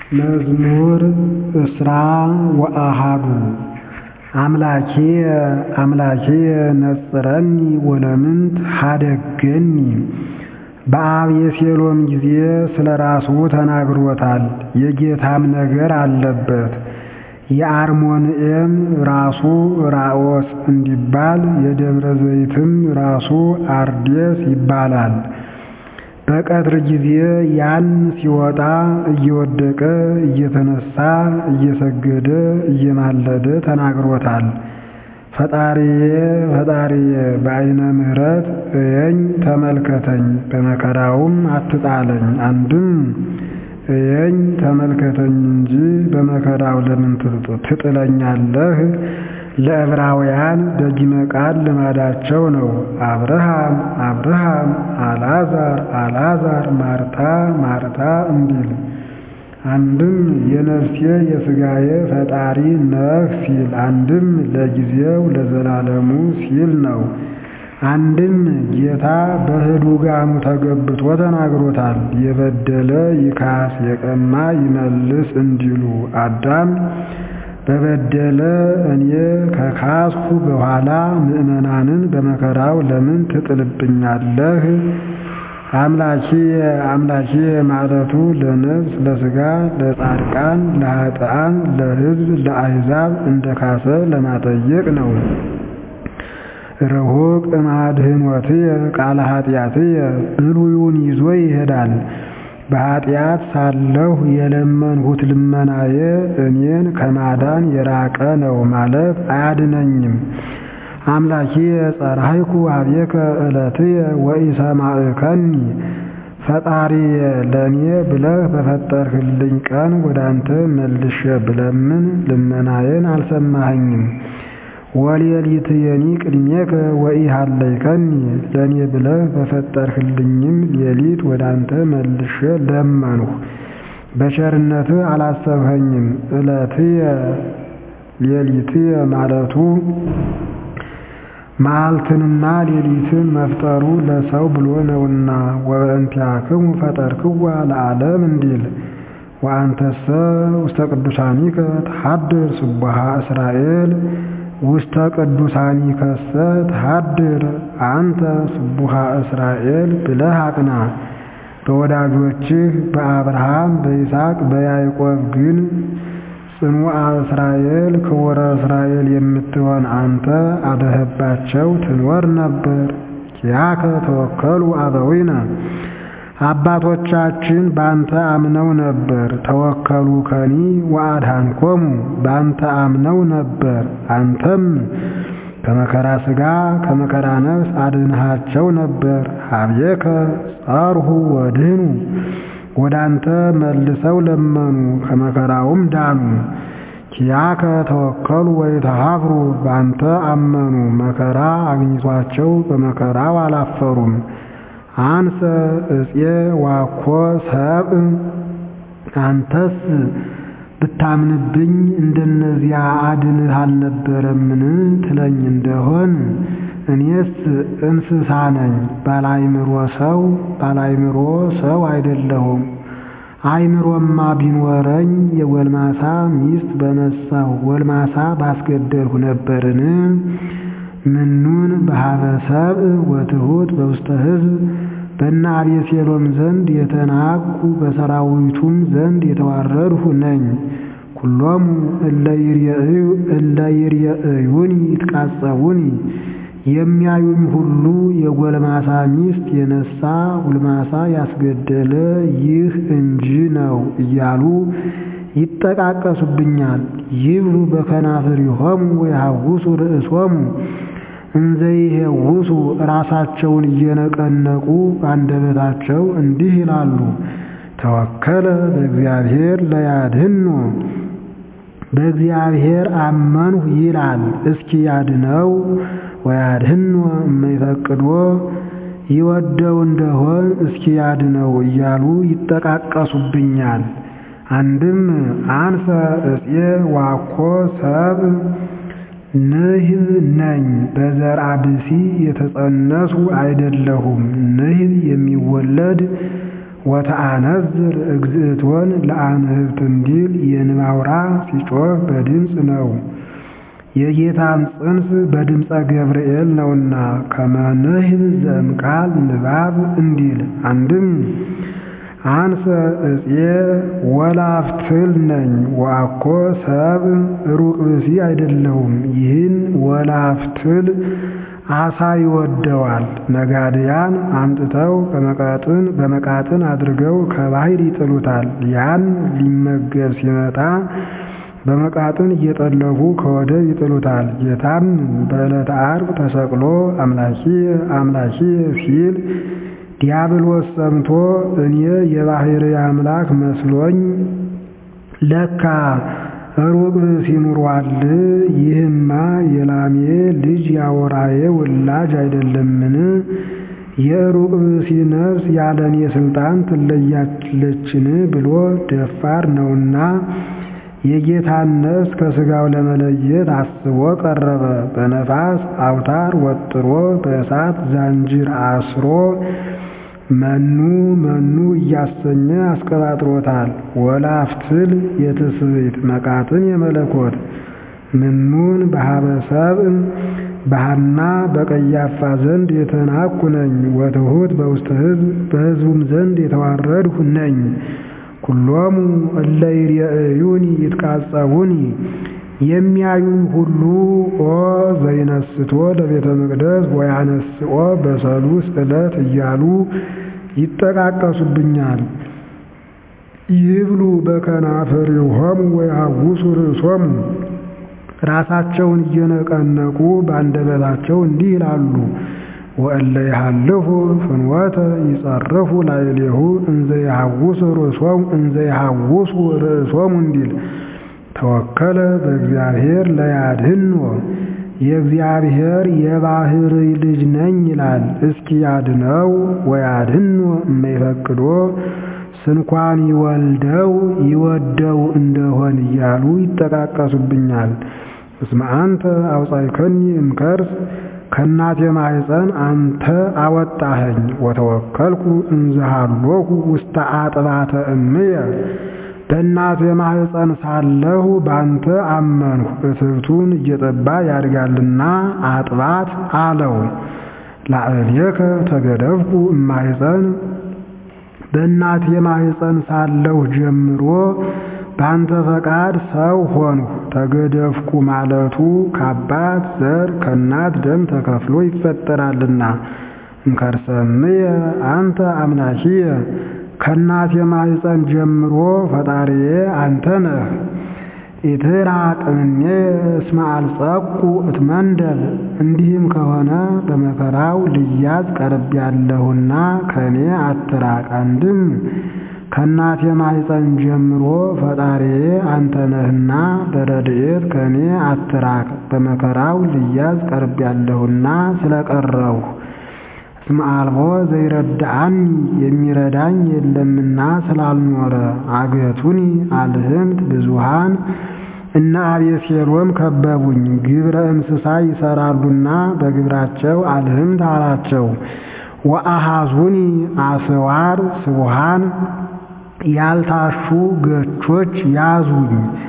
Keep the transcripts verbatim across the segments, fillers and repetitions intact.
መዝሙር እስራ ወአሐዱ አምላኬየ አምላኬየ ነጽረኒ ወለምንት ኀደገኒ። በአቤሴሎም ጊዜ ስለ ራሱ ተናግሮታል፣ የጌታም ነገር አለበት። የአርሞንዔም ራሱ ራኦስ እንዲባል የደብረ ዘይትም ራሱ አርዴስ ይባላል። በቀትር ጊዜ ያን ሲወጣ እየወደቀ እየተነሳ እየሰገደ እየማለደ ተናግሮታል። ፈጣሪዬ ፈጣሪዬ በዓይነ ምሕረት እየኝ ተመልከተኝ፣ በመከራውም አትጣለኝ። አንድም እየኝ ተመልከተኝ እንጂ በመከራው ለምን ትጥለኛለህ? ለዕብራውያን ደጊመ ቃል ልማዳቸው ነው። አብርሃም አብርሃም አልዓዛር አልዓዛር ማርታ ማርታ እንዲል። አንድም የነፍሴ የሥጋዬ ፈጣሪ ነህ ሲል፣ አንድም ለጊዜው ለዘላለሙ ሲል ነው። አንድም ጌታ በህዱጋኑ ተገብቶ ተናግሮታል። የበደለ ይካስ የቀማ ይመልስ እንዲሉ አዳም በበደለ እኔ ከካስሁ በኋላ ምእመናንን በመከራው ለምን ትጥልብኛለህ? አምላኬየ አምላኬየ ማለቱ ለነፍስ ለሥጋ ለጻድቃን ለኃጥአን ለሕዝብ ለአሕዛብ እንደ ካሰ ለማጠየቅ ነው። ርሑቅ እምአድኅኖትየ ቃለ ኃጢአትየ ብሉዩን ይዞ ይሄዳል። በኃጢአት ሳለሁ የለመንሁት ልመናዬ እኔን ከማዳን የራቀ ነው ማለት አያድነኝም። አምላኬየ ጸራሂኩ ኀቤከ ዕለትየ ወኢሰማዕከኒ። ፈጣሪዬ ለእኔ ብለህ በፈጠርህልኝ ቀን ወደ አንተ መልሼ ብለምን ልመናዬን አልሰማኸኝም። ወሌሊትየኒ ቅድሜከ ወኢሃለይከኒ። ለእኔ ብለህ በፈጠርህልኝም ሌሊት ወደ አንተ መልሼ ለመንሁ፣ በቸርነትህ አላሰብኸኝም። ዕለትየ ሌሊትየ ማለቱ መዓልትንና ሌሊትን መፍጠሩ ለሰው ብሎ ነውና። ወበእንቲአክሙ ፈጠርክዋ ለዓለም እንዲል። ወአንተሰ ውስተ ቅዱሳኒከ ተሐድር ስቡሐ እስራኤል ውስተ ቅዱሳኒከሰ ተሐድር አንተ ስቡሐ እስራኤል ብለህ አቅና። በወዳጆችህ በአብርሃም በይስሐቅ በያዕቆብ ግን ጽኑዓ እስራኤል ክቡረ እስራኤል የምትሆን አንተ አድረህባቸው ትኖር ነበር። ኪያከ ተወከሉ አበዊነ። አባቶቻችን ባንተ አምነው ነበር። ተወከሉ ከኒ ወአድኃንኮሙ። ባንተ አምነው ነበር፣ አንተም ከመከራ ሥጋ ከመከራ ነፍስ አድንሃቸው ነበር። ኀቤከ ጸርሁ ወድኅኑ። ወደ አንተ መልሰው ለመኑ ከመከራውም ዳኑ። ኪያከ ተወከሉ ወይተሃፍሩ። ባንተ አመኑ መከራ አግኝቷቸው በመከራው አላፈሩም። አንሰ ዕፄ ዋኮ ሰብእ። አንተስ ብታምንብኝ እንደነዚያ አድንህ አልነበረምን ትለኝ እንደሆን እኔስ እንስሳ ነኝ፣ ባላይምሮ ሰው ባላይምሮ ሰው አይደለሁም። አይምሮማ ቢኖረኝ የጎልማሳ ሚስት በነሳሁ ጎልማሳ ባስገደልሁ ነበርን? ምኑን በኀበ ሰብእ ወትሑት በውስተ ሕዝብ። በእነ አቤሴሎም ዘንድ የተናቅሁ በሰራዊቱም ዘንድ የተዋረድሁ ነኝ። ኩሎሙ እለ ይርኤዩኒ ይትቃጸቡኒ። የሚያዩኝ ሁሉ የጎልማሳ ሚስት የነሳ ጎልማሳ ያስገደለ ይህ እንጂ ነው እያሉ ይጠቃቀሱብኛል። ይብሉ በከናፍሪሆሙ ወይሐውሱ ርእሶሙ። እንዘ ይሄውሱ ራሳቸውን እየነቀነቁ አንደበታቸው እንዲህ ይላሉ፣ ተወከለ በእግዚአብሔር ለያድኅኖ። በእግዚአብሔር አመንሁ ይላል፣ እስኪ ያድነው። ወያድኅኖ እመይፈቅዶ። ይወደው እንደሆን እስኪ ያድነው እያሉ ይጠቃቀሱብኛል። አንድም አንሰ ዕፄ ዋኮ ሰብእ ንህብ ነኝ፣ በዘርአ ብእሲ የተጸነሱ አይደለሁም። ንህብ የሚወለድ ወተአነዝር እግዝእቶን ለአንህብት እንዲል የንባውራ ሲጮህ በድምፅ ነው። የጌታም ጽንስ በድምፀ ገብርኤል ነውና ከመንህብ ዘእምቃል ንባብ እንዲል አንድም አንሰ እፄ ወላፍትል ነኝ ወአኮ ሰብ ሩቅ ብእሲ አይደለሁም። ይህን ወላፍትል አሳ ይወደዋል። ነጋድያን አምጥተው በመቃጥን በመቃጥን አድርገው ከባህር ይጥሉታል። ያን ሊመገብ ሲመጣ በመቃጥን እየጠለፉ ከወደብ ይጥሉታል። ጌታም በዕለተ ዓርብ ተሰቅሎ አምላኪ አምላኪ ሲል ዲያብሎስ ሰምቶ እኔ የባህር አምላክ መስሎኝ ለካ ሩቅ ብእሲ ኑሯል። ይህማ የላሜ ልጅ ያወራዬ ውላጅ አይደለምን? የሩቅ ብእሲ ነፍስ ያለኔ ስልጣን ትለያለችን ብሎ ደፋር ነውና የጌታን ነፍስ ከሥጋው ለመለየት አስቦ ቀረበ። በነፋስ አውታር ወጥሮ በእሳት ዛንጅር አስሮ መኑ መኑ እያሰኘ አስቀባጥሮታል። ወላፍትል የትስብእት መቃጥን የመለኮት ምኑን በሀበሰብ በሐና በቀያፋ ዘንድ የተናኩ ነኝ። ወትሑት በውስተ ሕዝብ በሕዝቡም ዘንድ የተዋረድሁ ነኝ። ኩሎሙ እለ ይሬእዩኒ ይትቃጸቡኒ የሚያዩኝ ሁሉ ኦ ዘይነስቶ ለቤተ መቅደስ ወያነስኦ በሰሉስ ዕለት እያሉ ይጠቃቀሱብኛል። ይብሉ በከናፍሪሆሙ ወያውሱ ርእሶሙ ራሳቸውን እየነቀነቁ በአንደበታቸው እንዲህ ይላሉ። ወእለ ይሃልፉ ፍኖተ ይጸርፉ ላዕሌሁ እንዘ ይሃውሱ ርእሶሙ እንዘ ይሃውሱ ርእሶሙ እንዲል ተወከለ በእግዚአብሔር ለያድኅኖ የእግዚአብሔር የባሕርይ ልጅ ነኝ ይላል። እስኪ ያድነው ወያድኅኖ እመይፈቅዶ ስንኳን ይወልደው ይወደው እንደሆን እያሉ ይጠቃቀሱብኛል። እስመ አንተ አውጻእከኒ እምከርስ ከእናቴ ማኅፀን አንተ አወጣኸኝ። ወተወከልኩ እንዘ ሀሎኩ ውስተ አጥባተ እምየ በእናቴ ማኅፀን ሳለሁ ባንተ አመንሁ። እትብቱን እየጠባ ያድጋልና አጥባት አለው። ላዕሌከ ተገደፍኩ እማኅፀን በእናቴ ማኅፀን ሳለሁ ጀምሮ ባንተ ፈቃድ ሰው ሆንሁ። ተገደፍኩ ማለቱ ከአባት ዘር ከእናት ደም ተከፍሎ ይፈጠራልና። እምከርሰ እምየ አንተ አምላኪየ ከእናቴ ማኅፀን ጀምሮ ፈጣሪዬ አንተ ነህ። ኢትራቅ እምኔ እስመ አልጸቁ እትመንደብ እንዲህም ከሆነ በመከራው ልያዝ ቀርቤያለሁና ከእኔ አትራቅ። አንድም ከእናቴ ማኅፀን ጀምሮ ፈጣሪዬ አንተ ነህና በረድኤት ከእኔ አትራቅ። በመከራው ልያዝ ቀርቤያለሁና ስለቀረሁ እስመ አልቦ ዘይረዳአኒ የሚረዳኝ የለምና ስላልኖረ። አገቱኒ አልህምት ብዙሃን እነ አቤሴሎም ከበቡኝ። ግብረ እንስሳ ይሰራሉና በግብራቸው አልህምት አላቸው። ወአሃዙኒ አስዋር ስቡሃን ያልታሹ ገቾች ያዙኝ።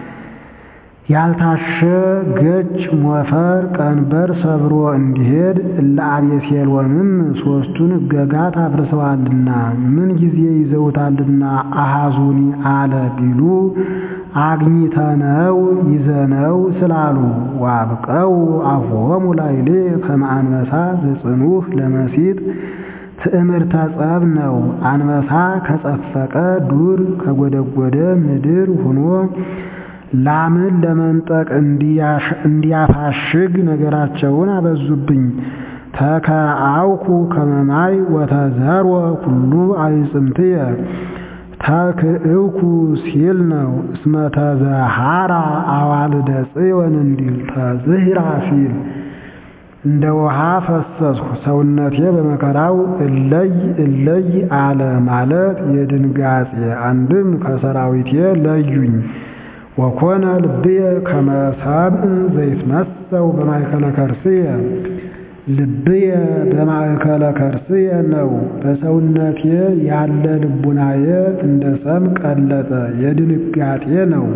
ያልታሸ ገች ሞፈር ቀንበር ሰብሮ እንዲሄድ እለ አቤሴሎምም ሦስቱን ሕገጋት አፍርሰዋልና ምን ጊዜ ይዘውታልና አሃዙኒ አለ ቢሉ አግኝተነው ይዘነው ስላሉ። ዋብቀው አፎሙ ላዕሌ ከመ አንበሳ ዘጽኑዕ ለመሲጥ ትዕምርተ ጸብ ነው። አንበሳ ከጸፈቀ ዱር ከጎደጎደ ምድር ሆኖ ላምን ለመንጠቅ እንዲያፋሽግ ነገራቸውን አበዙብኝ። ተከአውኩ ከመ ማይ ወተዘርወ ኩሉ አዕጽምትየ ተክእውኩ ሲል ነው። እስመ ተዘሃራ አዋልደ ጽዮን እንዲል ተዝህራ ሲል እንደ ውሃ ፈሰስሁ። ሰውነቴ በመከራው እለይ እለይ አለ ማለት የድንጋጼ አንድም ከሰራዊቴ ለዩኝ። ወኮነ ልብየ ከመ ሰብእ ዘይትመሰው በማእከለ ከርስየ ልብየ በማእከለ ከርስየ ነው። በሰውነቴ ያለ ልቡናዬ እንደ ሰም ቀለጠ የድንጋጤ ነው።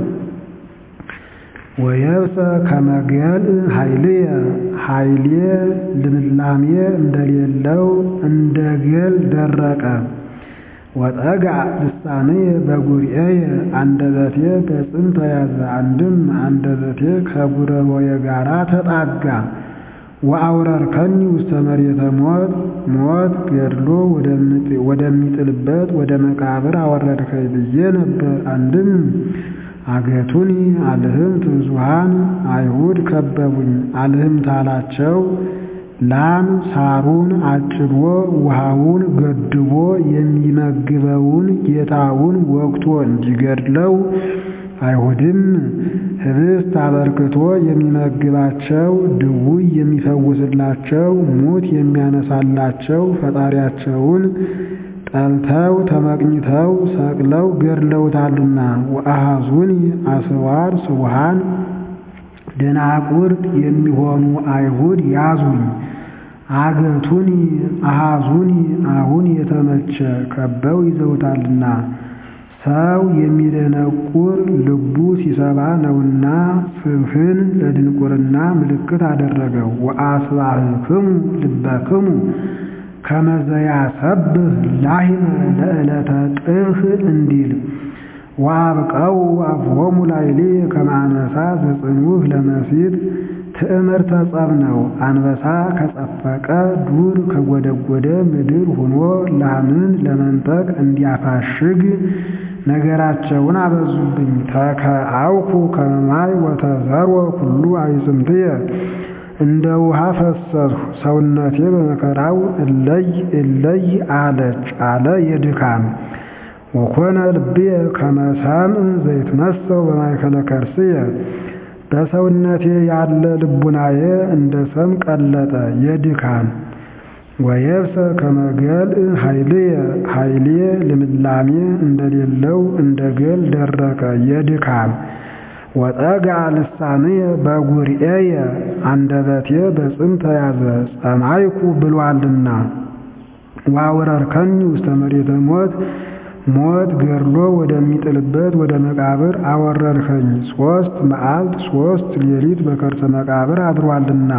ወየብሰ ከመገል ኃይልየ ኃይሌ ልምላሜ እንደሌለው እንደ ገል ደረቀ። ወጠጋ ልሳንየ በጉርኤየ አንደበቴ በጽም ተያዘ። አንድም አንደበቴ ከጉረሮዬ ጋራ ተጣጋ። ወአውረርከኒ ውስተ መሬተ ሞት ሞት ገድሎ ወደሚጥልበት ወደ መቃብር አወረድከኝ ብዬ ነበር። አንድም አገቱኒ አልህምት ብዙኃን አይሁድ ከበቡኝ። አልህምት አላቸው ላም ሳሩን አጭዶ ውሃውን ገድቦ የሚመግበውን ጌታውን ወቅቶ እንዲገድለው አይሁድም ህብስት አበርክቶ የሚመግባቸው ድውይ የሚፈውስላቸው ሙት የሚያነሳላቸው ፈጣሪያቸውን ጠልተው ተመቅኝተው ሰቅለው ገድለውታልና። ወአሐዙኒ አስዋር ስውሃን ደናቁርት የሚሆኑ አይሁድ ያዙኝ። አገቱኒ አሐዙኒ አሁን የተመቸ ከበው ይዘውታልና። ሰው የሚደነቁር ልቡ ሲሰባ ነውና ስብህን ለድንቁርና ምልክት አደረገው። ወአስባህክሙ ልበክሙ ከመ ዘያሰብህ ላህመ ለዕለተ ጥህ እንዲል። ወአብቀው አፍሆሙ ላዕሌየ ከመ አንበሳ ዘጽኑዕ ለመሲት ትዕምርተ ጸብ ነው። አንበሳ ከጸፈቀ ዱር ከጎደጎደ ምድር ሆኖ ላምን ለመንጠቅ እንዲያፋሽግ ነገራቸውን አበዙብኝ። ተከአውኩ ከመ ማይ ወተዘርወ ኩሉ አዕጽምትየ እንደ ውሃ ፈሰስሁ ሰውነቴ በመከራው እለይ እለይ አለች አለ የድካም። ወኮነ ልብየ ከመ ሰምዕ ዘይትመሰው በማእከለ ከርስየ በሰውነቴ ያለ ልቡናዬ እንደ ሰም ቀለጠ የድካም። ወየብሰ ከመ ገል ኃይልየ ኃይሌ ልምላሜ እንደሌለው እንደ ገል ደረቀ የድካም። ወጠጋ ልሳንየ በጉርኤየ አንደበቴ በጽም ተያዘ ጸማይኩ ብሏልና። ወአውረርከኒ ውስተ መሬተ ሞት ሞት ገድሎ ወደሚጥልበት ወደ መቃብር አወረድከኝ። ሶስት መዓልት ሶስት ሌሊት በከርሰ መቃብር አድሯልና።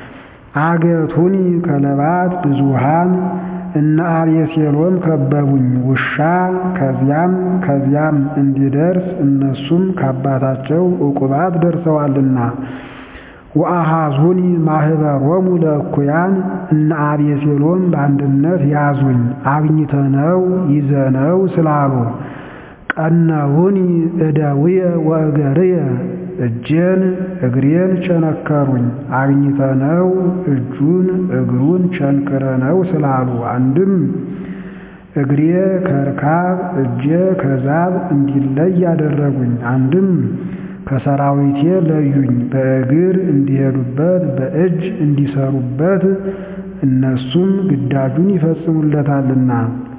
አገቱኒ ከለባት ብዙኃን እነ አቤሴሎም ከበቡኝ። ውሻ ከዚያም ከዚያም እንዲደርስ እነሱም ከአባታቸው ዕቁባት ደርሰዋልና። ወአሐዙኒ ማህበሮሙ ለእኩያን እነ አቤሴሎም በአንድነት ያዙኝ አግኝተነው ይዘነው ስላሉ። ቀነውኒ እደውየ ወእገርየ እጄን እግሬን ቸነከሩኝ አግኝተነው እጁን እግሩን ቸንክረነው ስላሉ። አንድም እግሬ ከርካብ እጄ ከዛብ እንዲለይ ያደረጉኝ። አንድም ከሰራዊቴ ለዩኝ በእግር እንዲሄዱበት በእጅ እንዲሰሩበት እነሱም ግዳጁን ይፈጽሙለታልና።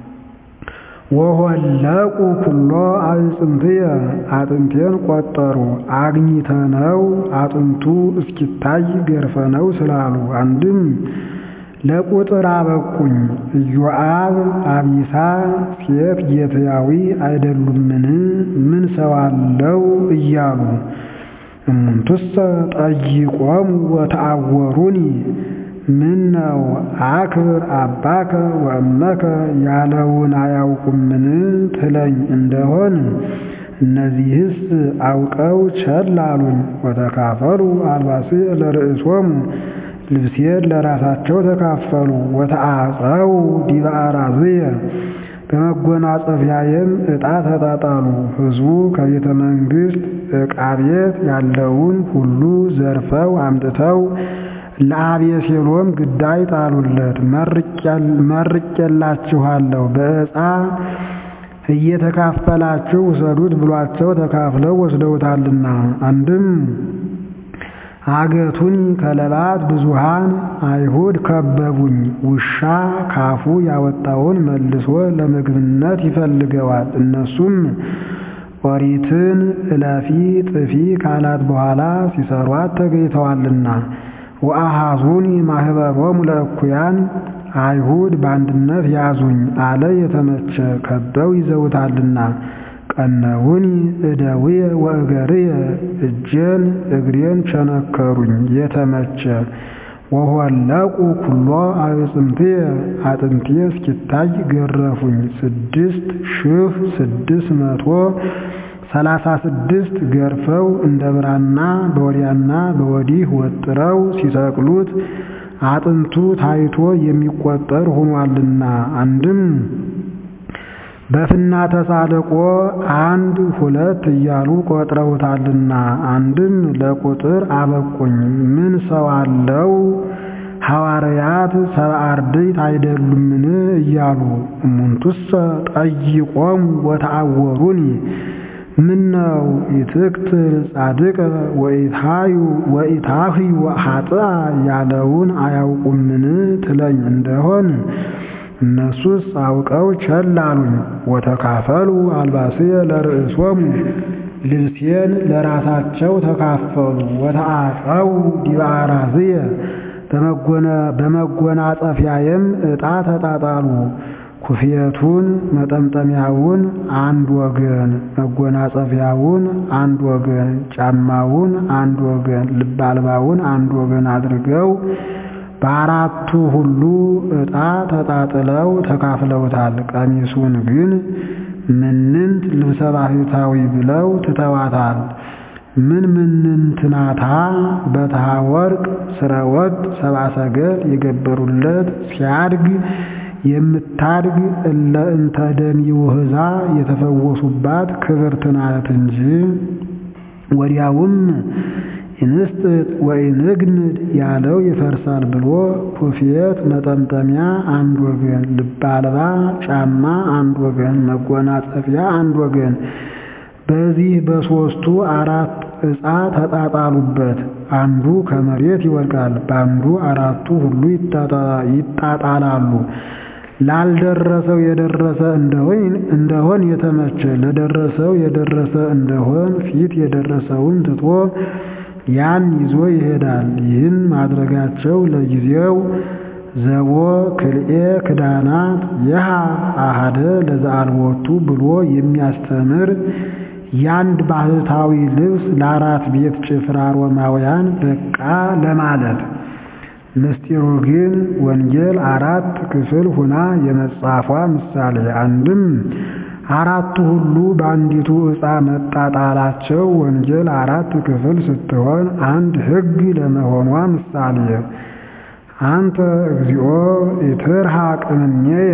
ወሆለቁ ኩሎ አዕጽምትየ አጥንቴን ቆጠሩ አግኝተነው አጥንቱ እስኪታይ ገርፈነው ስላሉ። አንድም ለቁጥር አበቁኝ። ኢዮአብ አቢሳ ሴት ጌትያዊ አይደሉምን? ምን ሰው አለው እያሉ እሙንቱሰ ጠይቆሙ ወተአወሩኒ ምን ነው አክብር አባከ ወእመከ ያለውን አያውቁምን ትለኝ እንደሆን እነዚህስ አውቀው ቸል አሉኝ። ወተካፈሉ አልባሴ ለርእሶሙ ልብሴን ለራሳቸው ተካፈሉ። ወተአጸው ዲበ አራዝየ በመጎናጸፊያዬም ዕጣ ተጣጣሉ። ሕዝቡ ከቤተ መንግሥት ዕቃ ቤት ያለውን ሁሉ ዘርፈው አምጥተው ለአቤሴሎም ግዳይ ጣሉለት። መርቄላችኋለሁ በዕፃ እየተካፈላችሁ ውሰዱት ብሏቸው ተካፍለው ወስደውታልና። አንድም አገቱኒ ከለባት ብዙኃን አይሁድ ከበቡኝ። ውሻ ካፉ ያወጣውን መልሶ ለምግብነት ይፈልገዋል። እነሱም ኦሪትን እለፊ ጥፊ ካላት በኋላ ሲሰሯት ተገኝተዋልና። ወአሃዙኒ ማህበሮሙ ለእኩያን አይሁድ በአንድነት ያዙኝ አለ የተመቸ ከበው ይዘውታልና። ቀነውኒ እደውየ ወእገርየ እጄን እግሬን ቸነከሩኝ የተመቸ ወሆለቁ ኩሎ አዕጽምትየ አጥንትየ እስኪታይ ገረፉኝ ስድስት ሺህ ስድስት መቶ ሰላሳ ስድስት ገርፈው እንደ ብራና በወዲያና በወዲህ ወጥረው ሲሰቅሉት አጥንቱ ታይቶ የሚቆጠር ሆኗልና። አንድም በፍና ተሳልቆ አንድ ሁለት እያሉ ቆጥረውታልና። አንድም ለቁጥር አበቁኝ ምን ሰው አለው ሐዋርያት ሰብአ አርድእት አይደሉምን እያሉ እሙንቱሰ ጠይቆሙ ወተአወሩኒ ምነው ይትክትል ጻድቅ ወኢታዩ ወኢታህዩ ኃጥአ ያለውን አያውቁምን ትለኝ እንደሆን እነሱስ አውቀው ቸል አሉኝ። ወተካፈሉ አልባስየ ለርእሶሙ ልብሴን ለራሳቸው ተካፈሉ። ወተአፀው ዲበ አራዝየ በመጎናጸፊያዬም ዕጣ ተጣጣሉ። ኩፍየቱን መጠምጠሚያውን አንድ ወገን፣ መጎናጸፊያውን አንድ ወገን፣ ጫማውን አንድ ወገን፣ ልብ አልባውን አንድ ወገን አድርገው በአራቱ ሁሉ ዕጣ ተጣጥለው ተካፍለውታል። ቀሚሱን ግን ምንንት ልብሰ ባህታዊ ብለው ትተዋታል። ምን ምንንት ናታ በትሃ ወርቅ ስረወጥ ሰብአ ሰገል የገበሩለት ሲያድግ የምታድግ እለ እንተ ደሚውህዛ የተፈወሱባት ክብርት ናት እንጂ። ወዲያውም እንስጥጥ ወይንግምድ ያለው ይፈርሳል ብሎ ኩፍየት መጠምጠሚያ አንድ ወገን፣ ልብ አልባ ጫማ አንድ ወገን፣ መጎናጸፊያ አንድ ወገን በዚህ በሶስቱ አራት ዕጣ ተጣጣሉበት። አንዱ ከመሬት ይወድቃል፣ በአንዱ አራቱ ሁሉ ይጣጣላሉ። ላልደረሰው የደረሰ እንደሆን እንደሆን የተመቸ ለደረሰው የደረሰ እንደሆን ፊት የደረሰውን ትቶ ያን ይዞ ይሄዳል። ይህን ማድረጋቸው ለጊዜው ዘቦ ክልኤ ክዳናት የሃ አሃደ ለዘአልቦቱ ብሎ የሚያስተምር ያንድ ባህታዊ ልብስ ለአራት ቤት ጭፍራ ሮማውያን በቃ ለማለት። ምስጢሩ ግን ወንጌል አራት ክፍል ሁና የመጻፏ ምሳሌ። አንድም አራቱ ሁሉ በአንዲቱ ዕጣ መጣጣላቸው ወንጌል አራት ክፍል ስትሆን አንድ ሕግ ለመሆኗ ምሳሌ። አንተ እግዚኦ ኢትርሐቅ እምኔየ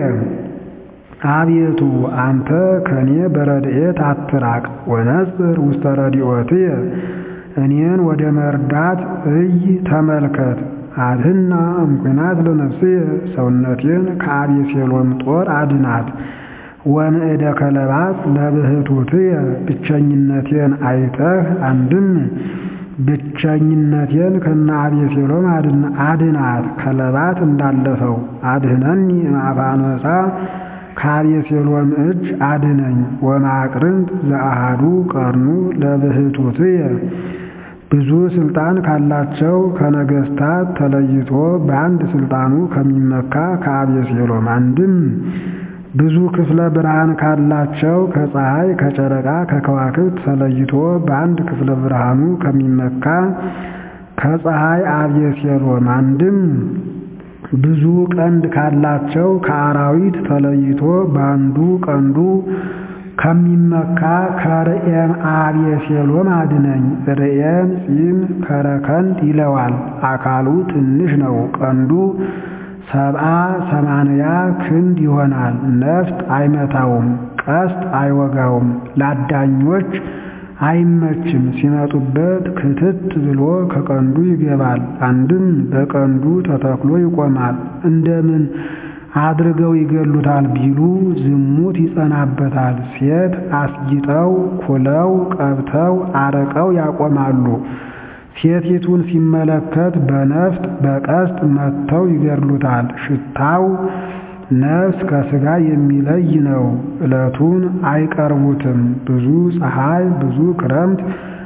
አቤቱ አንተ ከኔ በረድኤት አትራቅ። ወነጽር ውስተ ረድኤትየ እኔን ወደ መርዳት እይ ተመልከት። አድህና እምኩናት ለነፍስየ ሰውነቴን ከአቤሴሎም ጦር አድናት። ወንእደ ከለባት ለብህቱትየ ብቸኝነቴን አይተህ አንድም ብቸኝነቴን ከነ አቤሴሎም አድናት። ከለባት እንዳለፈው አድህነኒ እምአፈ አንበሳ ከአቤሴሎም እጅ አድነኝ። ወማቅርንት ዘአሃዱ ቀርኑ ለብህቱትየ ብዙ ስልጣን ካላቸው ከነገስታት ተለይቶ በአንድ ስልጣኑ ከሚመካ ከአቤሴሎም አንድም ብዙ ክፍለ ብርሃን ካላቸው ከፀሐይ ከጨረቃ ከከዋክብት ተለይቶ በአንድ ክፍለ ብርሃኑ ከሚመካ ከፀሐይ አቤሴሎም አንድም ብዙ ቀንድ ካላቸው ከአራዊት ተለይቶ በአንዱ ቀንዱ ከሚመካ ከርኤም አቤሴሎም አድነኝ። ርኤም ፂም ከረከንድ ይለዋል። አካሉ ትንሽ ነው። ቀንዱ ሰብአ ሰማንያ ክንድ ይሆናል። ነፍጥ አይመታውም፣ ቀስት አይወጋውም፣ ለአዳኞች አይመችም። ሲመጡበት ክትት ብሎ ከቀንዱ ይገባል። አንድም በቀንዱ ተተክሎ ይቆማል። እንደምን አድርገው ይገሉታል ቢሉ ዝሙት ይጸናበታል። ሴት አስጊጠው ኩለው ቀብተው አረቀው ያቆማሉ። ሴቲቱን ሲመለከት በነፍጥ በቀስት መተው ይገድሉታል። ሽታው ነፍስ ከሥጋ የሚለይ ነው። ዕለቱን አይቀርቡትም። ብዙ ፀሐይ ብዙ ክረምት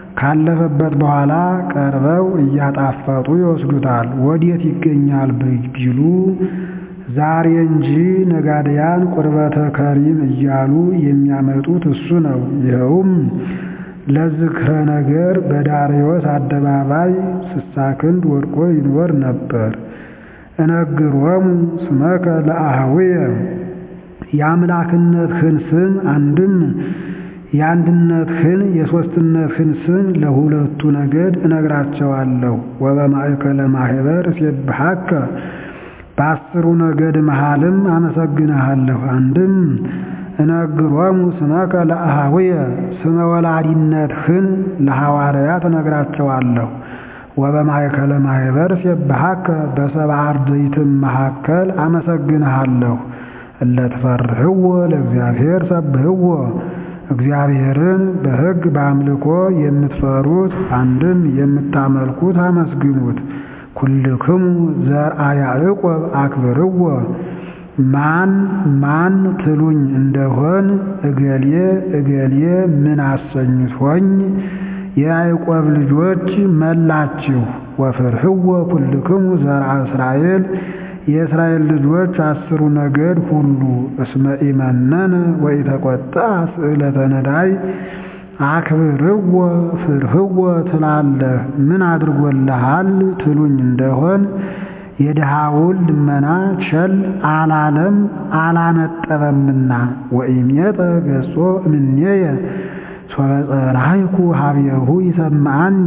ካለፈበት በኋላ ቀርበው እያጣፈጡ ይወስዱታል። ወዴት ይገኛል ቢሉ ዛሬ እንጂ ነጋዴያን ቁርበተ ከሪም እያሉ የሚያመጡት እሱ ነው። ይኸውም ለዝክረ ነገር በዳርዮስ አደባባይ ስሳ ክንድ ወድቆ ይኖር ነበር። እነግሮሙ ስመከ ለአኀውየ የአምላክነትህን ስም አንድም የአንድነትህን የሦስትነትህን ስም ለሁለቱ ነገድ እነግራቸዋለሁ። ወበማእከለ ማኅበር እሴብሐከ በአስሩ ነገድ መሃልም አመሰግንሃለሁ። አንድም እነግሮሙ ስመከ ለአኀውየ ስመ ወላዲነትህን ለሐዋርያት እነግራቸዋለሁ። ወበማእከለ ማኅበር እሴብሐከ በሰብዓ አርድእትም መካከል አመሰግንሃለሁ። እለ ትፈርህዎ ለእግዚአብሔር ሰብህዎ እግዚአብሔርን በሕግ በአምልኮ የምትፈሩት አንድም የምታመልኩት አመስግኑት። ኩልክሙ ዘርአ ያዕቆብ አክብርዎ ማን ማን ትሉኝ እንደሆን እገሌ እገሌ ምን አሰኝቶኝ የያዕቆብ ልጆች መላችሁ። ወፍርህዎ ኩልክሙ ዘርአ እስራኤል የእስራኤል ልጆች አስሩ ነገድ ሁሉ እስመ ኢመነነ ወኢተቈጥዐ ስእለተ ነዳይ አክብርዎ ፍርህዎ ትላለህ ምን አድርጎልሃል ትሉኝ እንደሆን የድሃውን ልመና ቸል አላለም አላነጠበምና። ወኢሜጠ ገጾ እምኔየ ሶበ ጸራይኩ ኀቤሁ ይሰምዓኒ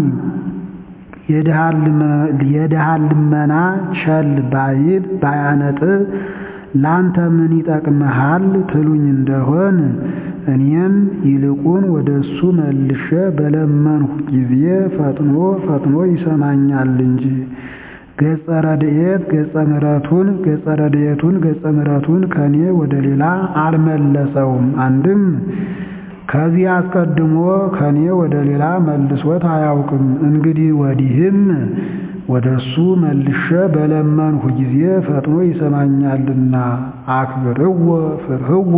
የድሃን ልመና ቸል ባይል ባያነጥብ ላንተ ምን ይጠቅምሃል ትሉኝ እንደሆን እኔም ይልቁን ወደሱ መልሼ በለመንሁ ጊዜ ፈጥኖ ፈጥኖ ይሰማኛል እንጂ። ገጸ ረድኤት ገጸ ምሕረቱን ገጸ ረድኤቱን ገጸ ምሕረቱን ከኔ ወደ ሌላ አልመለሰውም። አንድም ከዚህ አስቀድሞ ከኔ ወደ ሌላ መልሶት አያውቅም። እንግዲህ ወዲህም ወደሱ መልሼ በለመንሁ ጊዜ ፈጥኖ ይሰማኛልና። አክብርዎ ፍርህዎ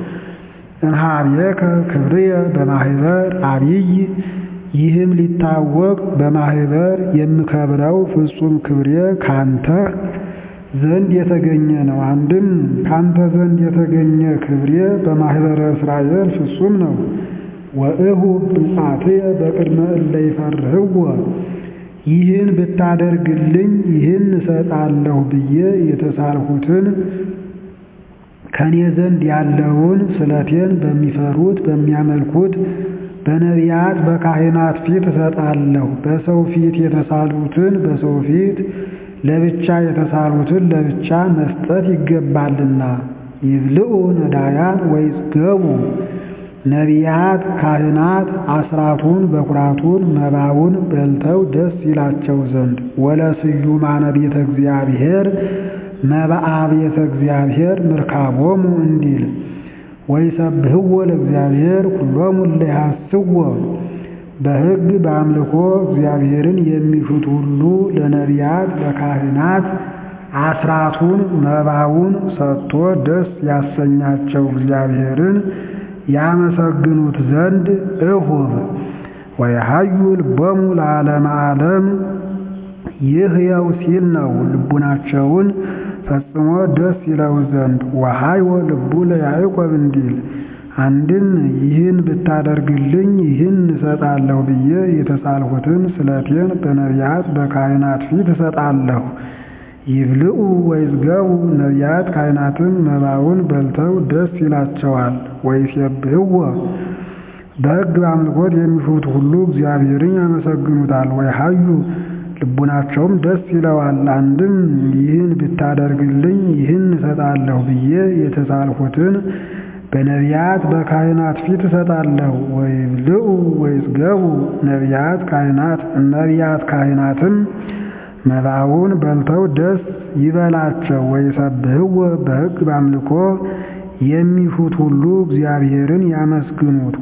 እንኀቤከ ክብርየ በማኅበር አብይ ይህም ሊታወቅ በማኅበር የምከብረው ፍጹም ክብሬ ካንተ ዘንድ የተገኘ ነው። አንድም ካንተ ዘንድ የተገኘ ክብሬ በማኅበረ እስራኤል ፍጹም ነው። ወእሁ ብፅዓትየ በቅድመ እለ ይፈርህዎ ይህን ብታደርግልኝ ይህን እሰጣለሁ ብዬ የተሳልሁትን ከኔ ዘንድ ያለውን ስለቴን በሚፈሩት በሚያመልኩት በነቢያት በካህናት ፊት እሰጣለሁ። በሰው ፊት የተሳሉትን በሰው ፊት ለብቻ የተሳሉትን ለብቻ መስጠት ይገባልና። ይብልዑ ነዳያን ወይጽገቡ ነቢያት ካህናት አስራቱን በኩራቱን መባውን በልተው ደስ ይላቸው ዘንድ። ወለስዩማነ ቤተ እግዚአብሔር መባአ ቤተ እግዚአብሔር ምርካቦሙ እንዲል ወይሰብህዎ ለእግዚአብሔር ኩሎሙ እለ ይሐስዎ በሕግ በአምልኮ እግዚአብሔርን የሚሹት ሁሉ ለነቢያት ለካህናት አስራቱን መባውን ሰጥቶ ደስ ያሰኛቸው እግዚአብሔርን ያመሰግኑት ዘንድ እሁብ ወየሐዩ ልቦሙ ለዓለመ ዓለም ይህየው ሲል ነው። ልቡናቸውን ፈጽሞ ደስ ይለው ዘንድ ወሐይወ ልቡ ለያዕቆብ እንዲል አንድም ይህን ብታደርግልኝ ይህን እሰጣለሁ ብዬ የተሳልሁትን ስለቴን በነቢያት በካህናት ፊት እሰጣለሁ። ይብልዑ ወይጽገቡ ነቢያት ካህናትም መባውን በልተው ደስ ይላቸዋል። ወይሴብህዎ በሕግ በአምልኮት የሚሹት ሁሉ እግዚአብሔርን ያመሰግኑታል። ወይሐዩ ልቡናቸውም ደስ ይለዋል። አንድም ይህን ብታደርግልኝ ይህን እሰጣለሁ ብዬ የተሳልሁትን በነቢያት በካህናት ፊት እሰጣለሁ። ወይብልዑ ወይጽገቡ ነቢያት ካህናት ነቢያት ካህናትም መባውን በልተው ደስ ይበላቸው። ወይሰብህዎ በሕግ በአምልኮ የሚሹት ሁሉ እግዚአብሔርን ያመስግኑት።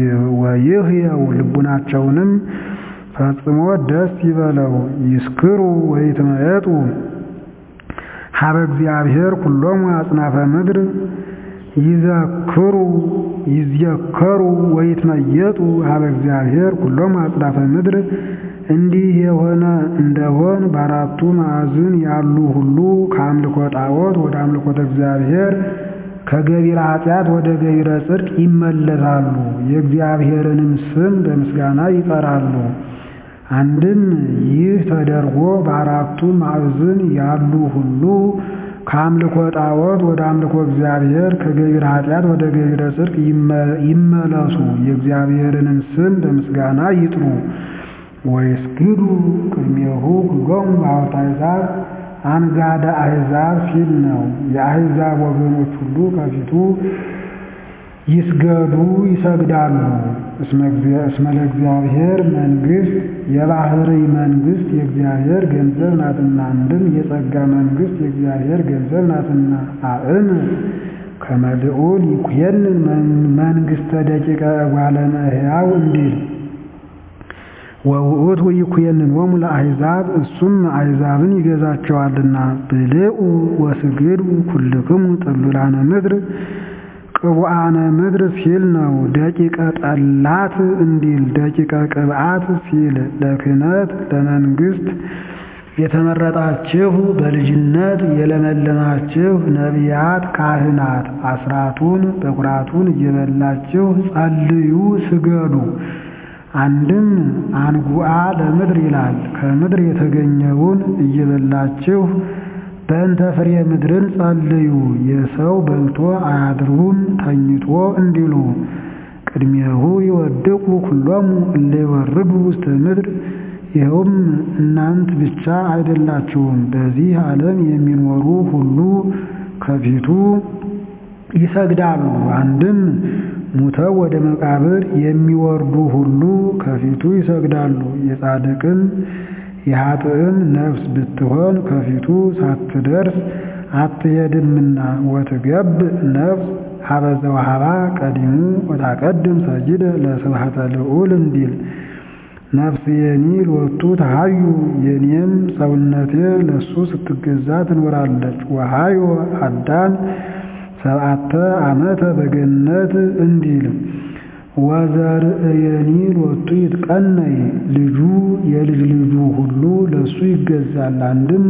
ወይህየው ልቡናቸውንም ፈጽሞ ደስ ይበለው። ይስክሩ ወይትመየጡ ሀበ እግዚአብሔር ኩሎሙ አጽናፈ ምድር ይዘክሩ ይዘከሩ ወይትመየጡ ሀበ እግዚአብሔር ኩሎም አጽናፈ ምድር። እንዲህ የሆነ እንደሆን በአራቱ ማዕዝን ያሉ ሁሉ ከአምልኮ ጣዖት ወደ አምልኮተ እግዚአብሔር ከገቢረ ኃጢአት ወደ ገቢረ ጽድቅ ይመለሳሉ፣ የእግዚአብሔርንም ስም በምስጋና ይጠራሉ። አንድም ይህ ተደርጎ በአራቱ ማዕዝን ያሉ ሁሉ ከአምልኮ ጣዖት ወደ አምልኮ እግዚአብሔር ከገቢረ ኃጢአት ወደ ገቢረ ጽድቅ ይመለሱ፣ የእግዚአብሔርንም ስም በምስጋና ይጥሩ። ወይስግዱ ቅድሜሁ ኩሎሙ ሀበ አሕዛብ አንጋደ አሕዛብ ሲል ነው። የአሕዛብ ወገኖች ሁሉ ከፊቱ ይስገዱ ይሰግዳሉ። እስመ ለእግዚአብሔር መንግሥት የባሕርይ መንግሥት የእግዚአብሔር ገንዘብ ናትና፣ አንድም የጸጋ መንግሥት የእግዚአብሔር ገንዘብ ናትና። አእም ከመ ልዑል ይኩየንን መንግሥተ ደቂቀ እጓለ እመሕያው እንዲል ወውእቱ ይኩየንሎሙ ለአሕዛብ እሱም አሕዛብን ይገዛቸዋልና። ብልዑ ወስግዱ ኩልክሙ ጥሉላነ ምድር ቅቡአነ ምድር ሲል ነው። ደቂቀ ጠላት እንዲል ደቂቀ ቅብአት ሲል ለክህነት ለመንግሥት የተመረጣችሁ በልጅነት የለመለማችሁ ነቢያት ካህናት አስራቱን በኩራቱን እየበላችሁ ጸልዩ ስገዱ። አንድም አንጉአ ለምድር ይላል። ከምድር የተገኘውን እየበላችሁ በእንተ ፍሬ ምድርን ጸልዩ። የሰው በልቶ አያድሩም ተኝቶ እንዲሉ። ቅድሜሁ ይወድቁ ኩሎሙ እለ ይወርዱ ውስተ ምድር። ይኸውም እናንት ብቻ አይደላችሁም፣ በዚህ ዓለም የሚኖሩ ሁሉ ከፊቱ ይሰግዳሉ። አንድም ሙተው ወደ መቃብር የሚወርዱ ሁሉ ከፊቱ ይሰግዳሉ። የጻድቅም የኃጥእም ነፍስ ብትሆን ከፊቱ ሳትደርስ አትሄድምና። ወትገብ ነፍስ ሀበ ዘወሀባ ቀዲሙ ወታቀድም ሰጅደ ለስብሐተ ልዑል እንዲል ነፍስየኒ ሎቱ ተሃዩ የኔም ሰውነቴ ለሱ ስትገዛ ትኖራለች። ወሃዮ አዳም ሰብዓተ ዓመተ በገነት እንዲል ወዘርእየኒ ሎቱ ይትቀነይ ልጁ የልጅ ልጁ ሁሉ ለሱ ይገዛል። አንድም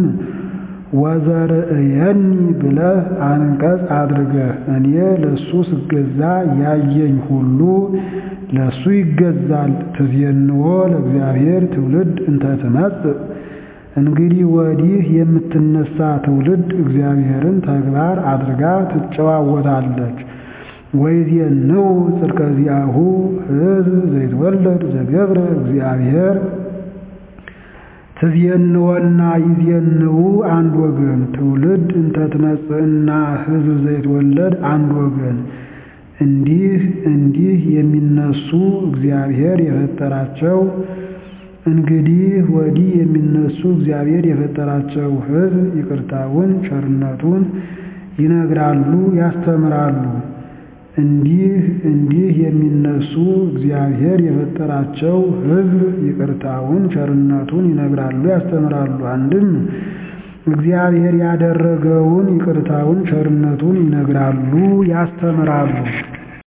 ወዘርእየኒ ብለህ አንቀጽ አድርገህ እኔ ለሱ ስገዛ ያየኝ ሁሉ ለሱ ይገዛል። ትዜንዎ ለእግዚአብሔር ትውልድ እንተ ትመጽእ እንግዲህ ወዲህ የምትነሳ ትውልድ እግዚአብሔርን ተግባር አድርጋ ትጨዋወታለች። ወይዜንው ጽድቀ ዚአሁ ሕዝብ ዘይትወለድ ዘገብረ እግዚአብሔር። ትዜንወና ይዜንው አንድ ወገን፣ ትውልድ እንተ ትመጽእና ሕዝብ ዘይትወለድ አንድ ወገን። እንዲህ እንዲህ የሚነሱ እግዚአብሔር የፈጠራቸው እንግዲህ ወዲህ የሚነሱ እግዚአብሔር የፈጠራቸው ሕዝብ ይቅርታውን ቸርነቱን ይነግራሉ ያስተምራሉ። እንዲህ እንዲህ የሚነሱ እግዚአብሔር የፈጠራቸው ሕዝብ ይቅርታውን ቸርነቱን ይነግራሉ ያስተምራሉ። አንድም እግዚአብሔር ያደረገውን ይቅርታውን ቸርነቱን ይነግራሉ ያስተምራሉ።